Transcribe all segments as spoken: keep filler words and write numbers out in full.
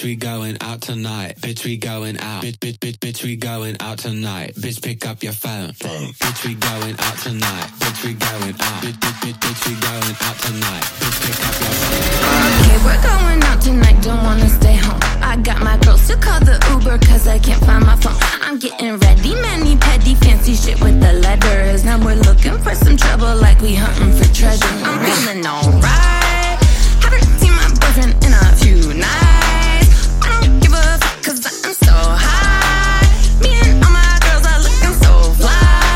we going out tonight. Bitch, we going out. Bitch, bitch, bitch, bitch, we going out tonight. Bitch, pick up your phone. phone. Bitch, we going out tonight. Bitch, we going out. Bitch, bitch, bitch, bitch, we going out tonight. Bitch, pick up your phone. Okay, we're going out tonight. Don't wanna stay home. I got my girls to call the Uber cause I can't find my phone. I'm getting ready, mani petty, fancy shit with the letters. Now we're looking for some trouble like we hunting for treasure. I'm feeling alright. Haven't seen my boyfriend in a few nights. I don't give a fuck cause I'm so high. Me and all my girls are looking so fly.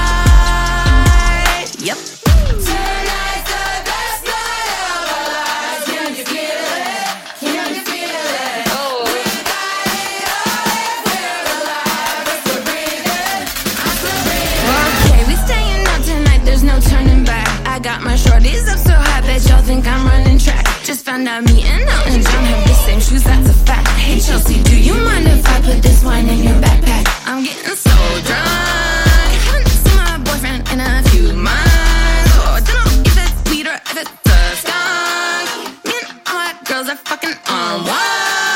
Yep. Tonight's the best night of our lives. Can you feel it? Can you feel it? Oh. We got it all if we're alive. We're still breathing. I'm still breathing. Okay, we staying out tonight. There's no turning back. I got my shorties up so high that y'all think I'm running track. Just found out me and Elton John have the same shoes, that's a fact. Hey Chelsea, do you mind if I put this wine in your backpack? I'm getting so drunk. Haven't seen my boyfriend in a few months. Oh, I don't know if it's weed or if it's a skunk. Me and all my girls are fucking on one.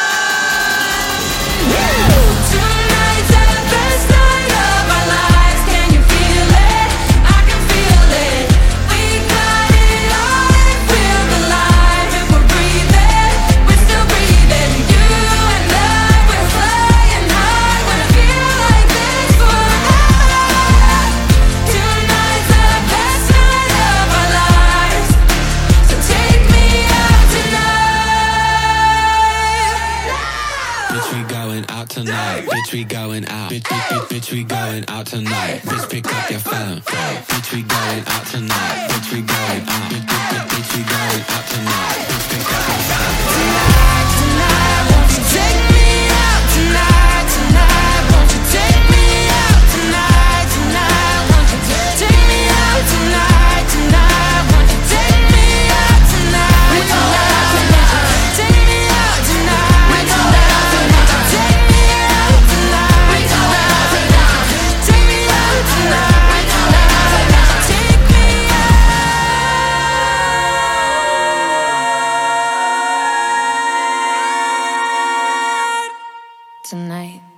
Tonight's the best night of our lives. Can you feel it? I can feel it. We got it all if we're alive. If we're breathing, we're still breathing. You and I, we're flying high. Wanna feel like this forever. Tonight's the best night of our lives. So take me out tonight. Bitch, we going out tonight. Bitch, we going out. Bitch, bitch, bitch, bitch, we going out tonight. Bitch, pick up your phone. Bitch, we going out tonight. Bitch, we going out. Bitch, bitch, bitch, bitch, we going out tonight. Bitch, pick up your phone. Tonight, tonight, won't you take me out tonight, tonight, won't you take me out tonight, tonight, won't you take me out tonight, tonight, won't you take me out tonight, tonight, take me out tonight, tonight, take me out tonight, tonight, take me out tonight, tonight, take me out tonight.